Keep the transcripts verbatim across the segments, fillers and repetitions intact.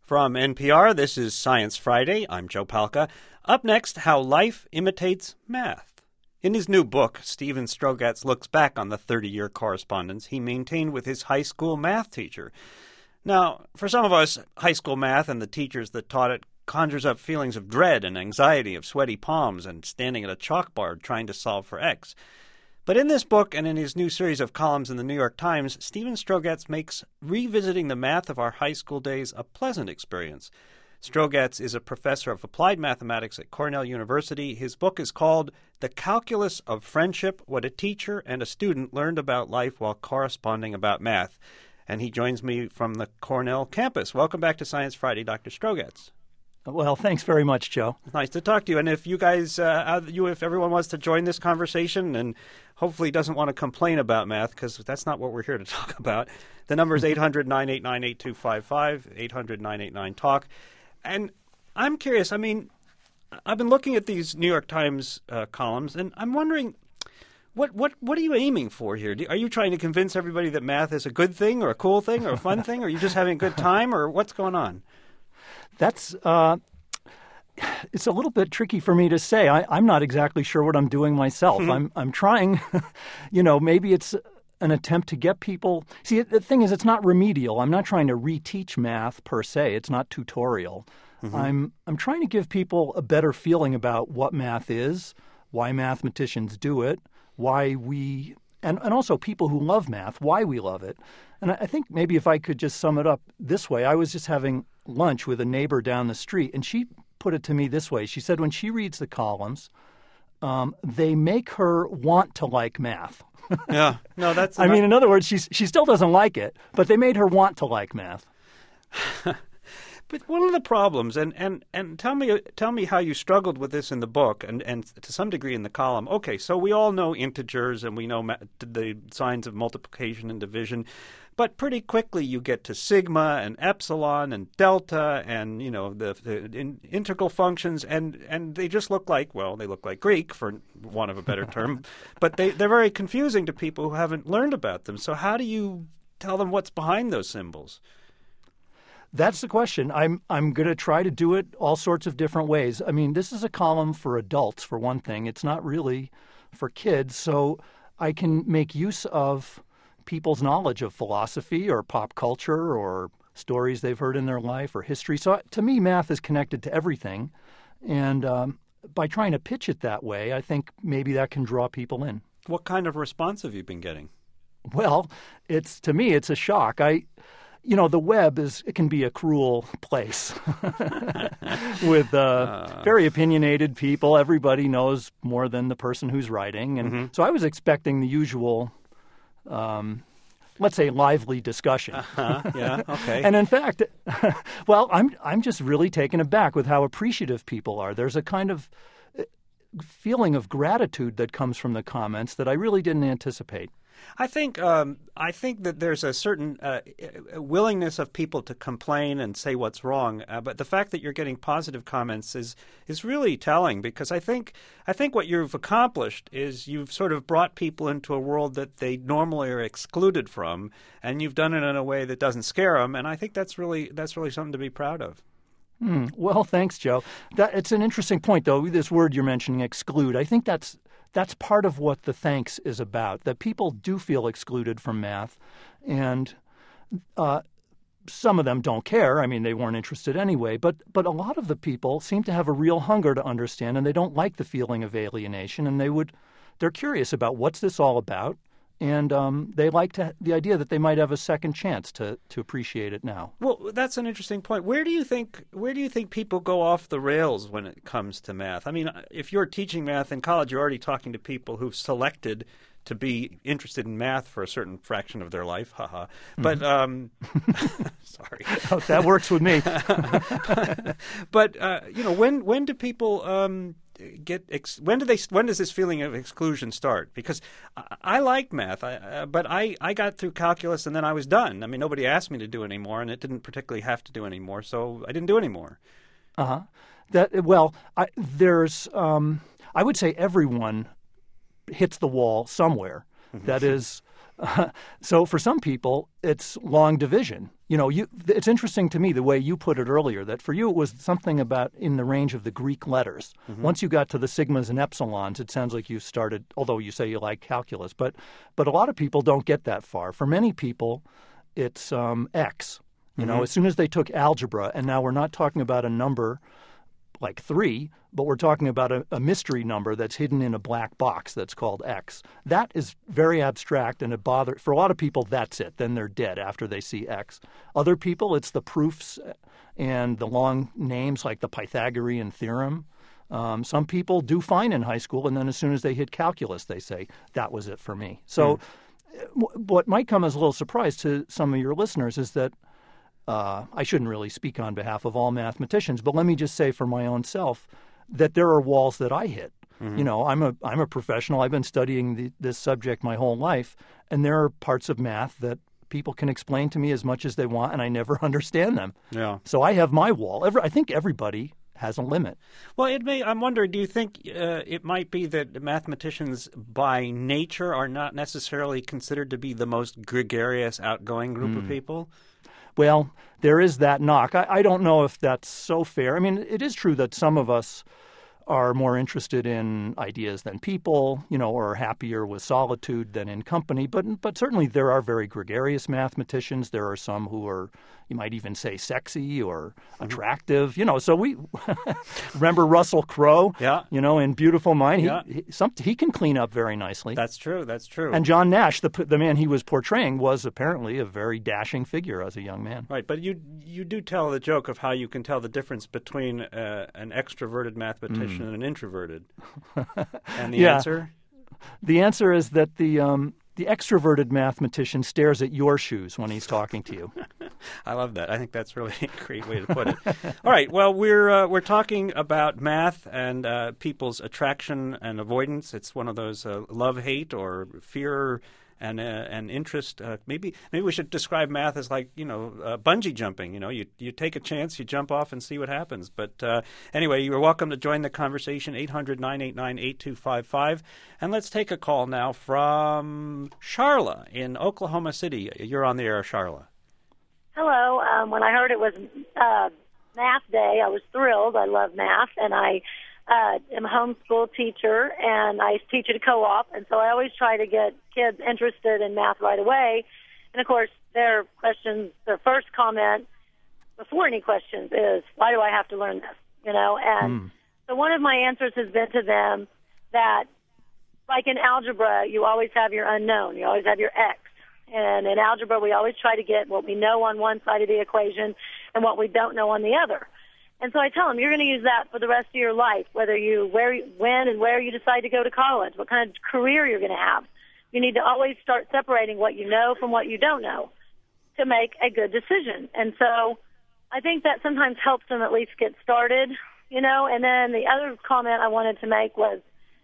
From N P R, this is Science Friday. I'm Joe Palca. Up next, how life imitates math. In his new book, Steven Strogatz looks back on the thirty-year correspondence he maintained with his high school math teacher. Now, for some of us, high school math and the teachers that taught it conjures up feelings of dread and anxiety, of sweaty palms and standing at a chalkboard trying to solve for x. But in this book and in his new series of columns in the New York Times, Steven Strogatz makes revisiting the math of our high school days a pleasant experience. Strogatz is a professor of applied mathematics at Cornell University. His book is called The Calculus of Friendship, What a Teacher and a Student Learned About Life While Corresponding About Math. And he joins me from the Cornell campus. Welcome back to Science Friday, Doctor Strogatz. Well, thanks very much, Joe. Nice to talk to you. And if you guys, uh, you, if everyone wants to join this conversation and hopefully doesn't want to complain about math, because that's not what we're here to talk about, the number is eight hundred, nine eight nine, eight two five five, eight hundred, nine eight nine, talk. And I'm curious, I mean, I've been looking at these New York Times uh, columns, and I'm wondering, what, what, what are you aiming for here? Do, are you trying to convince everybody that math is a good thing or a cool thing or a fun thing? Or are you just having a good time, or what's going on? That's uh, it's a little bit tricky for me to say. I, I'm not exactly sure what I'm doing myself. Mm-hmm. I'm I'm trying, you know, maybe it's an attempt to get people. See, the thing is, it's not remedial. I'm not trying to reteach math per se. It's not tutorial. Mm-hmm. I'm I'm trying to give people a better feeling about what math is, why mathematicians do it, why we and, and also people who love math, why we love it. And I think maybe if I could just sum it up this way, I was just having lunch with a neighbor down the street, and she put it to me this way. She said when she reads the columns, um, they make her want to like math. Yeah. No, that's... I mean, in other words, she's, she still doesn't like it, but they made her want to like math. But one of the problems, and, and, and tell me tell me how you struggled with this in the book and, and to some degree in the column. Okay, so we all know integers and we know ma- the signs of multiplication and division, but pretty quickly you get to sigma and epsilon and delta and, you know, the, the in, integral functions, and, and they just look like, well, they look like Greek, for want of a better term, but they, they're very confusing to people who haven't learned about them. So how do you tell them what's behind those symbols? That's the question. I'm I'm going to try to do it all sorts of different ways. I mean, this is a column for adults, for one thing. It's not really for kids. So I can make use of people's knowledge of philosophy or pop culture or stories they've heard in their life or history. So to me, math is connected to everything. And um, by trying to pitch it that way, I think maybe that can draw people in. What kind of response have you been getting? Well, it's to me, it's a shock. I... You know, the web is it can be a cruel place with uh, uh, very opinionated people. Everybody knows more than the person who's writing. And mm-hmm. so I was expecting the usual, um, let's say, lively discussion. Uh-huh. Yeah, okay. And in fact, well, I'm I'm just really taken aback with how appreciative people are. There's a kind of feeling of gratitude that comes from the comments that I really didn't anticipate. I think um, I think that there's a certain uh, willingness of people to complain and say what's wrong, uh, but the fact that you're getting positive comments is is really telling, because I think I think what you've accomplished is you've sort of brought people into a world that they normally are excluded from, and you've done it in a way that doesn't scare them, and I think that's really that's really something to be proud of. Hmm. Well, thanks, Joe. That, it's an interesting point, though. This word you're mentioning, exclude. I think that's. That's part of what the thanks is about, that people do feel excluded from math, and uh, some of them don't care. I mean, they weren't interested anyway, but but a lot of the people seem to have a real hunger to understand, and they don't like the feeling of alienation, and they would, they're curious about what's this all about, and um, they like to, the idea that they might have a second chance to, to appreciate it now. Well, that's an interesting point. Where do you think where do you think people go off the rails when it comes to math? I mean, if you're teaching math in college, you're already talking to people who've selected to be interested in math for a certain fraction of their life. Haha. But um, sorry, oh, that works with me. But uh, you know, when when do people um, get ex- when do they when does this feeling of exclusion start? Because I, I like math, I, uh, but I, I got through calculus and then I was done. I mean, nobody asked me to do anymore, and it didn't particularly have to do anymore, so I didn't do anymore. Uh huh. That well, I, there's um, I would say everyone hits the wall somewhere. Mm-hmm. That is, uh, so for some people, it's long division. You know, you, it's interesting to me the way you put it earlier, that for you it was something about in the range of the Greek letters. Mm-hmm. Once you got to the sigmas and epsilons, it sounds like you started, although you say you like calculus, but but a lot of people don't get that far. For many people, it's um, X. You mm-hmm. know, as soon as they took algebra, and now we're not talking about a number like three, but we're talking about a, a mystery number that's hidden in a black box that's called X. That is very abstract, and it bothers, for a lot of people, that's it. Then they're dead after they see X. Other people, it's the proofs and the long names like the Pythagorean theorem. Um, some people do fine in high school, and then as soon as they hit calculus, they say, that was it for me. So mm. w- what might come as a little surprise to some of your listeners is that Uh, I shouldn't really speak on behalf of all mathematicians, but let me just say for my own self that there are walls that I hit. Mm-hmm. You know, I'm a I'm a professional. I've been studying the, this subject my whole life, and there are parts of math that people can explain to me as much as they want, and I never understand them. Yeah. So I have my wall. Every, I think everybody has a limit. Well, it may. I'm wondering, do you think uh, it might be that mathematicians by nature are not necessarily considered to be the most gregarious, outgoing group mm. of people? Well, there is that knock. I, I don't know if that's so fair. I mean, it is true that some of us are more interested in ideas than people, you know, or are happier with solitude than in company. But but certainly there are very gregarious mathematicians. There are some who are, you might even say, sexy or attractive. You know, so we remember Russell Crowe. Yeah. You know, in Beautiful Mind, he yeah. he, some, he can clean up very nicely. That's true. That's true. And John Nash, the the man he was portraying, was apparently a very dashing figure as a young man. Right, but you you do tell the joke of how you can tell the difference between uh, an extroverted mathematician mm. and an introverted. And the yeah. answer? The answer is that the um, the extroverted mathematician stares at your shoes when he's talking to you. I love that. I think that's really a great way to put it. All right. Well, we're uh, we're talking about math and uh, people's attraction and avoidance. It's one of those uh, love-hate or fear and uh, and interest. Uh, maybe maybe we should describe math as like, you know, uh, bungee jumping. You know, you you take a chance, you jump off and see what happens. But uh, anyway, you're welcome to join the conversation, eight hundred, nine eight nine, eight two five five. And let's take a call now from Charla in Oklahoma City. You're on the air, Charla. Hello. Um, when I heard it was uh, math day, I was thrilled. I love math, and I uh, am a homeschool teacher, and I teach at a co-op, and so I always try to get kids interested in math right away. And, of course, their questions, their first comment before any questions is, why do I have to learn this? You know, and mm. so one of my answers has been to them that, like in algebra, you always have your unknown. You always have your X. And in algebra, we always try to get what we know on one side of the equation and what we don't know on the other. And so I tell them, you're going to use that for the rest of your life, whether you, where, when and where you decide to go to college, what kind of career you're going to have. You need to always start separating what you know from what you don't know to make a good decision. And so I think that sometimes helps them at least get started, you know. And then the other comment I wanted to make was,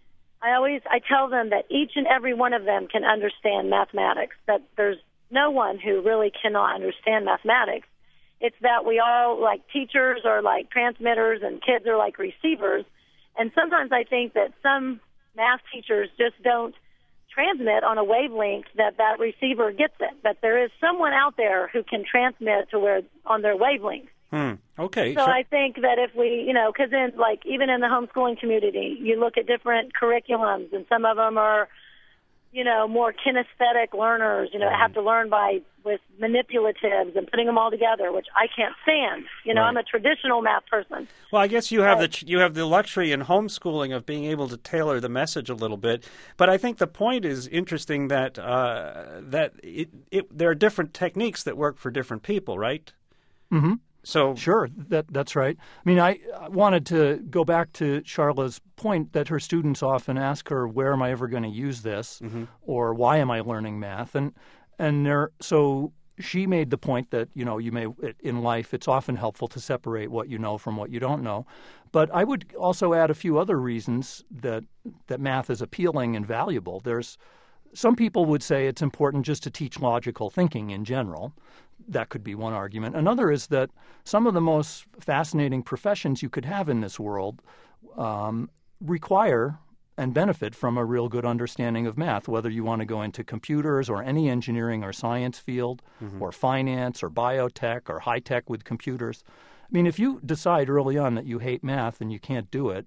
I always, I tell them that each and every one of them can understand mathematics, that there's no one who really cannot understand mathematics. It's that we all, like teachers, are like transmitters and kids are like receivers. And sometimes I think that some math teachers just don't transmit on a wavelength that that receiver gets it, but there is someone out there who can transmit to where on their wavelength. Hmm. Okay. So sure. I think that if we, you know, because in like even in the homeschooling community, you look at different curriculums, and some of them are, you know, more kinesthetic learners. You know, mm. have to learn by with manipulatives and putting them all together, which I can't stand. You know, right. I'm a traditional math person. Well, I guess you have but, the you have the luxury in homeschooling of being able to tailor the message a little bit. But I think the point is interesting that uh, that it, it there are different techniques that work for different people, right? Mm-hmm. So sure, that that's right. I mean, I wanted to go back to Charla's point that her students often ask her, "Where am I ever going to use this?" Mm-hmm. or "Why am I learning math?" And and there, so she made the point that, you know, you may in life it's often helpful to separate what you know from what you don't know. But I would also add a few other reasons that that math is appealing and valuable. There's some people would say it's important just to teach logical thinking in general. That could be one argument. Another is that some of the most fascinating professions you could have in this world um, require and benefit from a real good understanding of math, whether you want to go into computers or any engineering or science field mm-hmm. or finance or biotech or high tech with computers. I mean, if you decide early on that you hate math and you can't do it,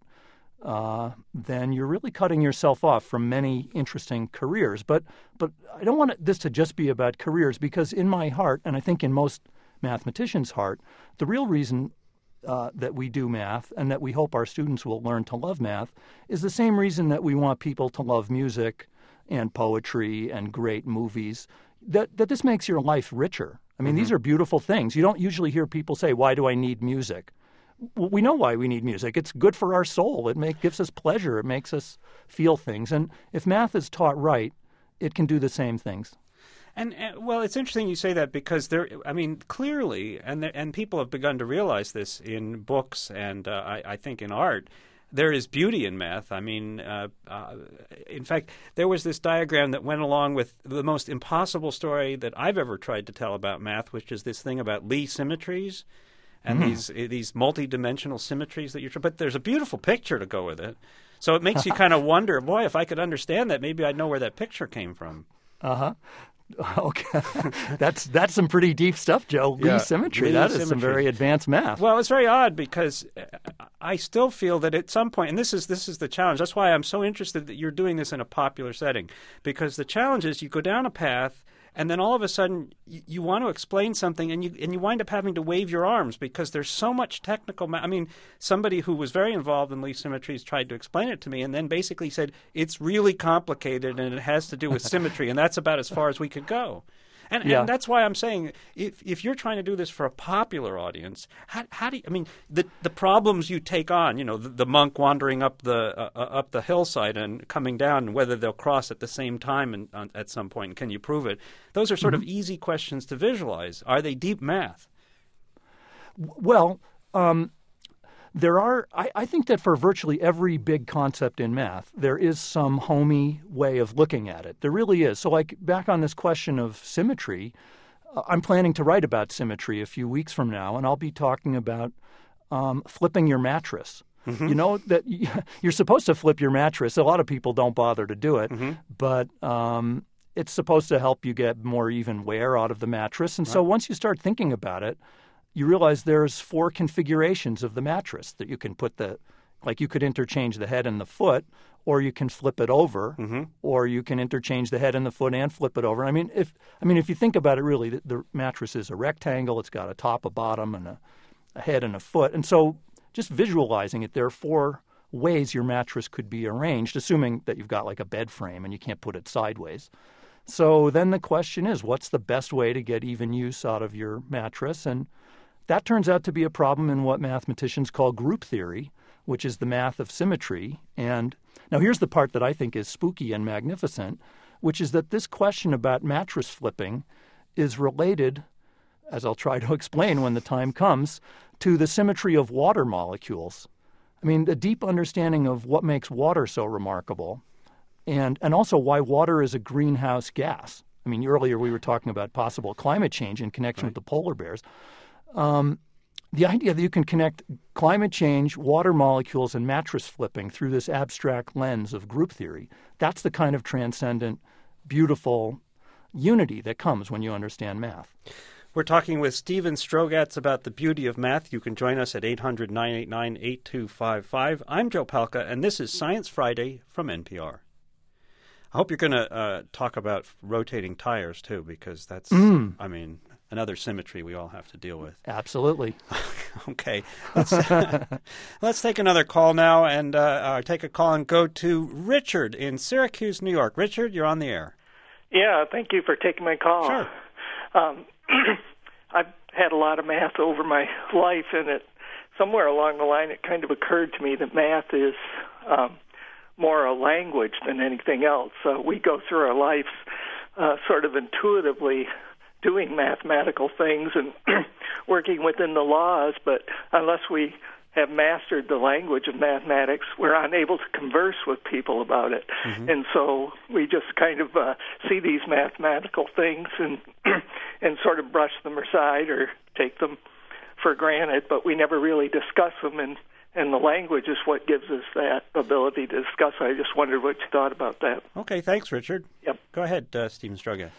uh, then you're really cutting yourself off from many interesting careers. But but I don't want this to just be about careers, because in my heart, and I think in most mathematicians' heart, the real reason Uh, that we do math and that we hope our students will learn to love math is the same reason that we want people to love music and poetry and great movies, that, that this makes your life richer. I mean, mm-hmm. these are beautiful things. You don't usually hear people say, why do I need music? Well, we know why we need music. It's good for our soul. It make, gives us pleasure. It makes us feel things. And if math is taught right, it can do the same things. And, uh, well, it's interesting you say that, because there, I mean, clearly, and there, and people have begun to realize this in books and uh, I, I think in art, there is beauty in math. I mean, uh, uh, in fact, there was this diagram that went along with the most impossible story that I've ever tried to tell about math, which is this thing about Lie symmetries and mm. these these multi-dimensional symmetries that you're. But there's a beautiful picture to go with it, so it makes you kind of wonder, boy, if I could understand that, maybe I'd know where that picture came from. Uh huh. Okay, that's that's some pretty deep stuff, Joe. Lie yeah, symmetry. Lie that symmetry. is some very advanced math. Well, it's very odd, because I still feel that at some point, and this is this is the challenge. That's why I'm so interested that you're doing this in a popular setting, because the challenge is you go down a path, and then all of a sudden you, you want to explain something, and you and you wind up having to wave your arms, because there's so much technical. Ma- I mean, somebody who was very involved in Lie symmetries tried to explain it to me, and then basically said it's really complicated and it has to do with symmetry, and that's about as far as we could go. And, yeah. and that's why I'm saying, if if you're trying to do this for a popular audience, how, how do you, I mean, the the problems you take on, you know, the, the monk wandering up the uh, up the hillside and coming down, and whether they'll cross at the same time and uh, at some point, can you prove it? Those are sort mm-hmm. of easy questions to visualize. Are they deep math? Well, um, there are. I, I think that for virtually every big concept in math, there is some homey way of looking at it. There really is. So, like, back on this question of symmetry, uh, I'm planning to write about symmetry a few weeks from now, and I'll be talking about um, flipping your mattress. Mm-hmm. You know that you're supposed to flip your mattress. A lot of people don't bother to do it, mm-hmm. but um, it's supposed to help you get more even wear out of the mattress. And right. so once you start thinking about it, you realize there's four configurations of the mattress that you can put the, like you could interchange the head and the foot, or you can flip it over, mm-hmm. or you can interchange the head and the foot and flip it over. I mean, if I mean if you think about it, really, the, the mattress is a rectangle. It's got a top, a bottom, and a, a head and a foot. And so, just visualizing it, there are four ways your mattress could be arranged, assuming that you've got like a bed frame and you can't put it sideways. So then the question is, what's the best way to get even use out of your mattress? And that turns out to be a problem in what mathematicians call group theory, which is the math of symmetry. And now here's the part that I think is spooky and magnificent, which is that this question about mattress flipping is related, as I'll try to explain when the time comes, to the symmetry of water molecules. I mean, the deep understanding of what makes water so remarkable, and, and also why water is a greenhouse gas. I mean, earlier we were talking about possible climate change in connection right. with the polar bears. Um, the idea that you can connect climate change, water molecules, and mattress flipping through this abstract lens of group theory, that's the kind of transcendent, beautiful unity that comes when you understand math. We're talking with Steven Strogatz about the beauty of math. You can join us at eight hundred, nine eight nine, eight two five five. I'm Joe Palca, and this is Science Friday from N P R. I hope you're going to uh, talk about rotating tires, too, because that's, mm. I mean, another symmetry we all have to deal with. Absolutely. Okay. Let's, uh, let's take another call now, and uh, uh, take a call and go to Richard in Syracuse, New York. Richard, you're on the air. Yeah, thank you for taking my call. Sure. Um, I've had a lot of math over my life, and it somewhere along the line it kind of occurred to me that math is um, more a language than anything else. So we go through our lives uh, sort of intuitively doing mathematical things and working within the laws, but unless we have mastered the language of mathematics, we're unable to converse with people about it. Mm-hmm. And so we just kind of uh, see these mathematical things and and sort of brush them aside or take them for granted, but we never really discuss them and and the language is what gives us that ability to discuss. I just wondered what you thought about that. Okay, thanks, Richard. Yep. Go ahead, uh, Stephen Strogatz.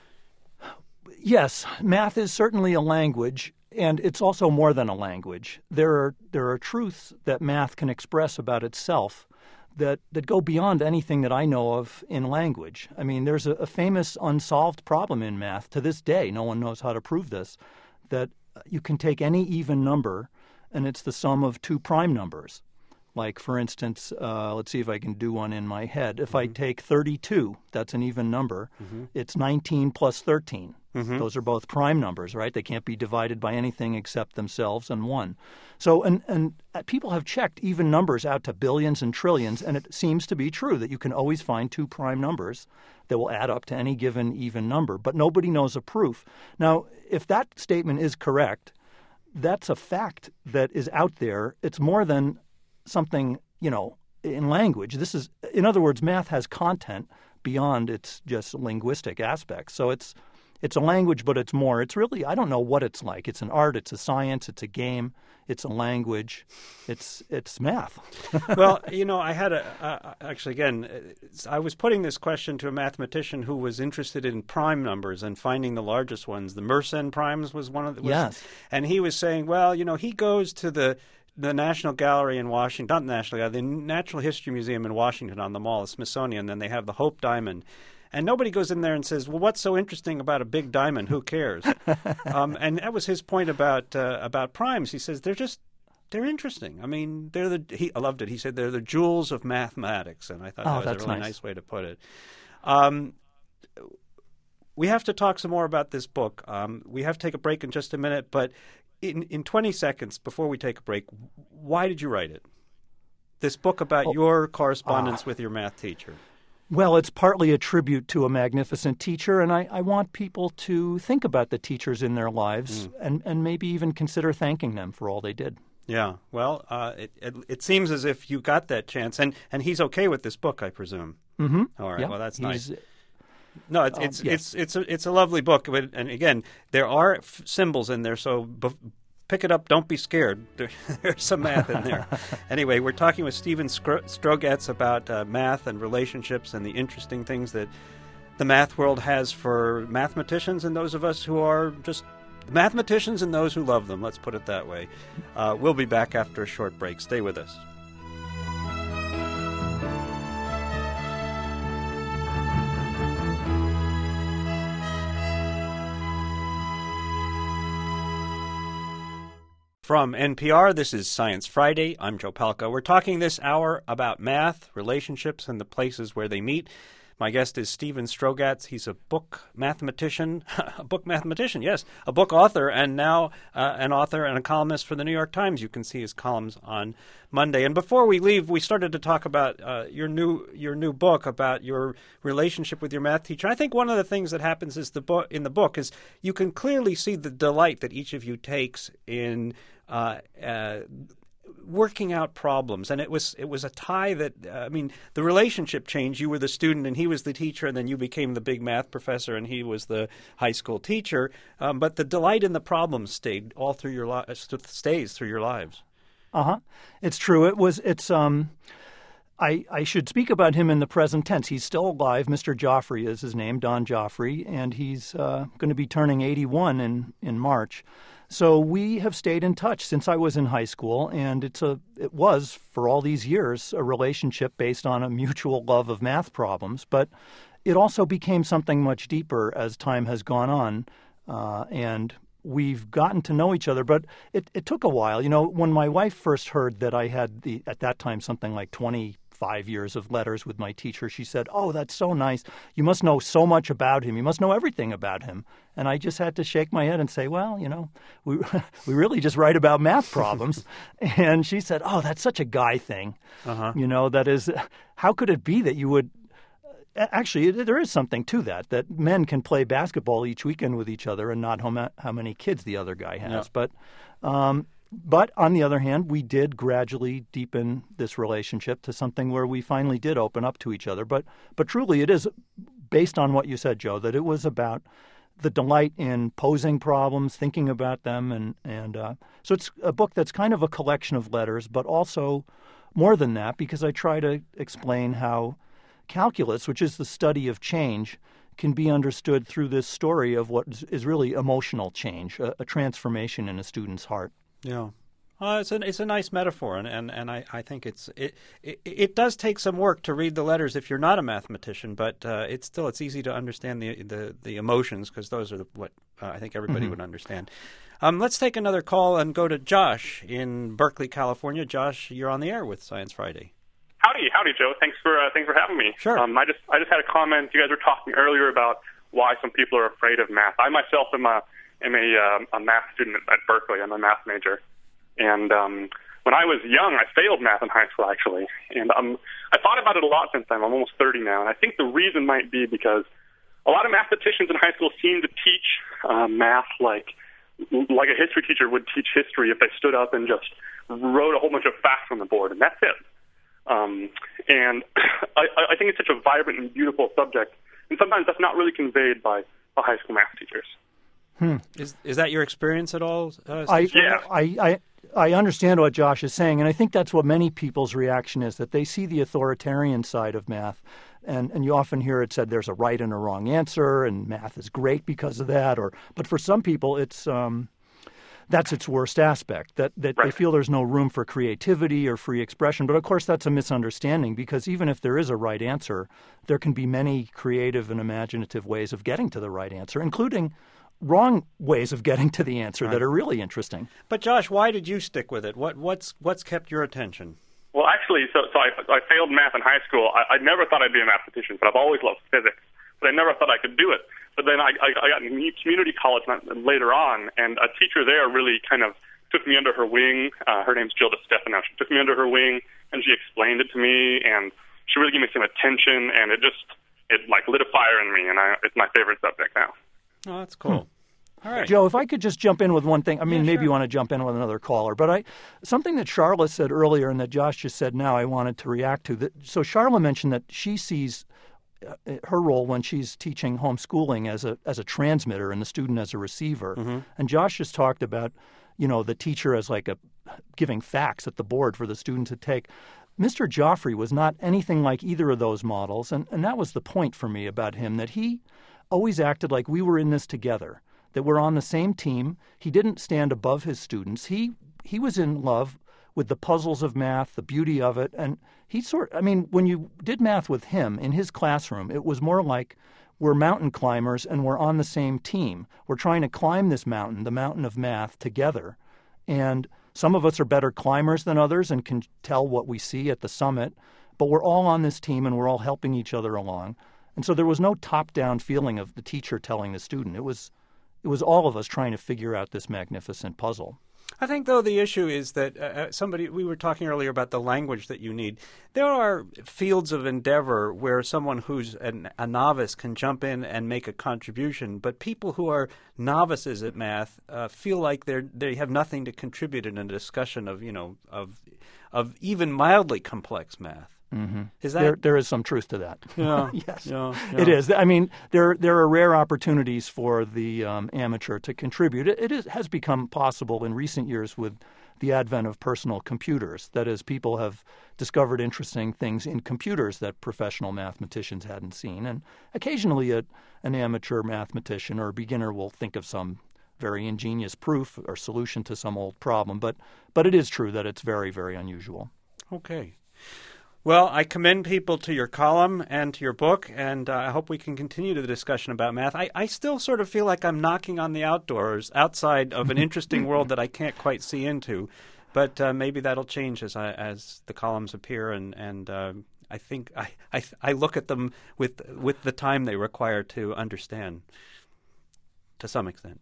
Yes, math is certainly a language, and it's also more than a language. There are there are truths that math can express about itself that, that go beyond anything that I know of in language. I mean, there's a, a famous unsolved problem in math. To this day, no one knows how to prove this, that you can take any even number, and it's the sum of two prime numbers. Like, for instance, uh, let's see if I can do one in my head. If mm-hmm. I take thirty-two, that's an even number, mm-hmm. it's nineteen plus thirteen. Mm-hmm. Those are both prime numbers, right? They can't be divided by anything except themselves and one. So, and, and people have checked even numbers out to billions and trillions, and it seems to be true that you can always find two prime numbers that will add up to any given even number, but nobody knows a proof. Now, if that statement is correct, that's a fact that is out there. It's more than something, you know, in language. This is, in other words, math has content beyond its just linguistic aspects. So it's it's a language, but it's more. It's really, I don't know what it's like. It's an art, it's a science, it's a game, it's a language, it's it's math. Well, you know, I had a, uh, actually, again, I was putting this question to a mathematician who was interested in prime numbers and finding the largest ones. The Mersenne primes was one of the, was, yes. And he was saying, well, you know, he goes to the the National Gallery in Washington, not the National Gallery, the Natural History Museum in Washington on the Mall, the Smithsonian, and then they have the Hope Diamond. And nobody goes in there and says, well, what's so interesting about a big diamond? Who cares? um, and that was his point about uh, about primes. He says, they're just, they're interesting. I mean, they're the, he, I loved it. He said, they're the jewels of mathematics. And I thought oh, that was a really nice. nice way to put it. Um, we have to talk some more about this book. Um, we have to take a break in just a minute, but in, in twenty seconds before we take a break, why did you write it? This book about oh, your correspondence uh, with your math teacher. Well, it's partly a tribute to a magnificent teacher, and I, I want people to think about the teachers in their lives mm. and, and maybe even consider thanking them for all they did. Yeah, well, uh, it, it it seems as if you got that chance, and, and he's okay with this book, I presume. Mm-hmm. All right, yeah, well, that's nice. No, it's it's, um, yes. it's it's a it's a lovely book, but, and again, there are f- symbols in there, so bef- pick it up. Don't be scared. There, there's some math in there. Anyway, we're talking with Stephen Strogatz about uh, math and relationships and the interesting things that the math world has for mathematicians and those of us who are just mathematicians and those who love them. Let's put it that way. Uh, we'll be back after a short break. Stay with us. From N P R, this is Science Friday. I'm Joe Palca. We're talking this hour about math, relationships, and the places where they meet. My guest is Stephen Strogatz. He's a book mathematician, a book mathematician, yes, a book author, and now uh, an author and a columnist for the New York Times. You can see his columns on Monday. And before we leave, we started to talk about uh, your new your new book about your relationship with your math teacher. I think one of the things that happens is the book in the book is you can clearly see the delight that each of you takes in Uh, uh, working out problems, and it was it was a tie that uh, I mean the relationship changed. You were the student, and he was the teacher, and then you became the big math professor, and he was the high school teacher. Um, but the delight in the problems stayed all through your li- stays through your lives. Uh huh. It's true. It was. It's. Um. I, I should speak about him in the present tense. He's still alive. Mister Joffrey is his name, Don Joffrey, and he's uh, going to be turning eighty-one in, in March. So we have stayed in touch since I was in high school, and it's a it was, for all these years, a relationship based on a mutual love of math problems. But it also became something much deeper as time has gone on, uh, and we've gotten to know each other. But it, it took a while. You know, when my wife first heard that I had, the at that time, something like twenty-five years of letters with my teacher, she said, "Oh, that's so nice. You must know so much about him. You must know everything about him." And I just had to shake my head and say, well, you know, we we really just write about math problems. And she said, "Oh, that's such a guy thing." Uh-huh. You know, that is, how could it be that you would, actually, there is something to that, that men can play basketball each weekend with each other and not how, ma- how many kids the other guy has. Yeah. But um, But on the other hand, we did gradually deepen this relationship to something where we finally did open up to each other. But but truly, it is based on what you said, Joe, that it was about the delight in posing problems, thinking about them. And, and uh, so it's a book that's kind of a collection of letters, but also more than that, because I try to explain how calculus, which is the study of change, can be understood through this story of what is really emotional change, a, a transformation in a student's heart. Yeah. Uh, it's, a, it's a nice metaphor, and, and, and I, I think it's it, it it does take some work to read the letters if you're not a mathematician, but uh, it's still it's easy to understand the the, the emotions, because those are the, what uh, I think everybody mm-hmm. would understand. Um, let's take another call and go to Josh in Berkeley, California. Josh, you're on the air with Science Friday. Howdy, howdy, Joe. Thanks for uh, thanks for having me. Sure. Um, I just I just had a comment. You guys were talking earlier about why some people are afraid of math. I myself am a am a, uh, a math student at Berkeley. I'm a math major, and um, when I was young, I failed math in high school actually, and um, I thought about it a lot since then. I'm almost thirty now, and I think the reason might be because a lot of mathematicians in high school seem to teach uh, math like like a history teacher would teach history if they stood up and just wrote a whole bunch of facts on the board, and that's it. Um, and I, I think it's such a vibrant and beautiful subject, and sometimes that's not really conveyed by the high school math teachers. Hmm. Is is that your experience at all? Uh, I, yeah. I, I I understand what Josh is saying, and I think that's what many people's reaction is, that they see the authoritarian side of math, and, and you often hear it said there's a right and a wrong answer, and math is great because of that. Or but for some people, it's um, that's its worst aspect, that, that right. they feel there's no room for creativity or free expression. But, of course, that's a misunderstanding, because even if there is a right answer, there can be many creative and imaginative ways of getting to the right answer, including wrong ways of getting to the answer right. that are really interesting. But, Josh, why did you stick with it? What What's what's kept your attention? Well, actually, so, so I, I failed math in high school. I, I never thought I'd be a mathematician, but I've always loved physics. But I never thought I could do it. But then I, I, I got in community college later on, and a teacher there really kind of took me under her wing. Uh, her name's Jill DeStefano. She took me under her wing, and she explained it to me, and she really gave me some attention, and it just, it like lit a fire in me, and I, it's my favorite subject now. Oh, that's cool. Hmm. All right. Joe, if I could just jump in with one thing. I mean, yeah, maybe sure. you want to jump in with another caller, but I something that Charla said earlier and that Josh just said now I wanted to react to. That, so Charla mentioned that she sees her role when she's teaching homeschooling as a as a transmitter and the student as a receiver. Mm-hmm. And Josh just talked about, you know, the teacher as like a giving facts at the board for the student to take. Mister Joffrey was not anything like either of those models, and, and that was the point for me about him, that he always acted like we were in this together, that we're on the same team. He didn't stand above his students. He he was in love with the puzzles of math, the beauty of it. And he sort I mean, when you did math with him in his classroom, it was more like we're mountain climbers and we're on the same team. We're trying to climb this mountain, the mountain of math, together. And some of us are better climbers than others and can tell what we see at the summit, but we're all on this team and we're all helping each other along. And so there was no top-down feeling of the teacher telling the student. It was it was all of us trying to figure out this magnificent puzzle. I think, though, the issue is that uh, somebody, we were talking earlier about the language that you need. There are fields of endeavor where someone who's an, a novice can jump in and make a contribution, but people who are novices at math uh, feel like they're they have nothing to contribute in a discussion of, you know, of of even mildly complex math. Mm-hmm. Is that there? There is some truth to that. Yeah. yes, yeah, yeah. It is. I mean, there there are rare opportunities for the um, amateur to contribute. It, it is, has become possible in recent years with the advent of personal computers. That is, people have discovered interesting things in computers that professional mathematicians hadn't seen, and occasionally a, an amateur mathematician or a beginner will think of some very ingenious proof or solution to some old problem. But but it is true that it's very, very unusual. Okay. Well, I commend people to your column and to your book, and uh, I hope we can continue the discussion about math. I, I still sort of feel like I'm knocking on the outdoors, outside of an interesting world that I can't quite see into, but uh, maybe that'll change as I, as the columns appear, and and uh, I think I, I I look at them with with the time they require to understand, to some extent.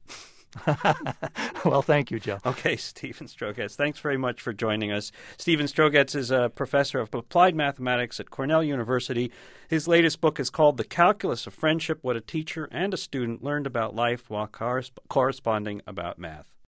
Well, thank you, Joe. Okay, Stephen Strogatz, thanks very much for joining us. Stephen Strogatz is a professor of applied mathematics at Cornell University. His latest book is called The Calculus of Friendship, What a Teacher and a Student Learned About Life While Corresponding About Math.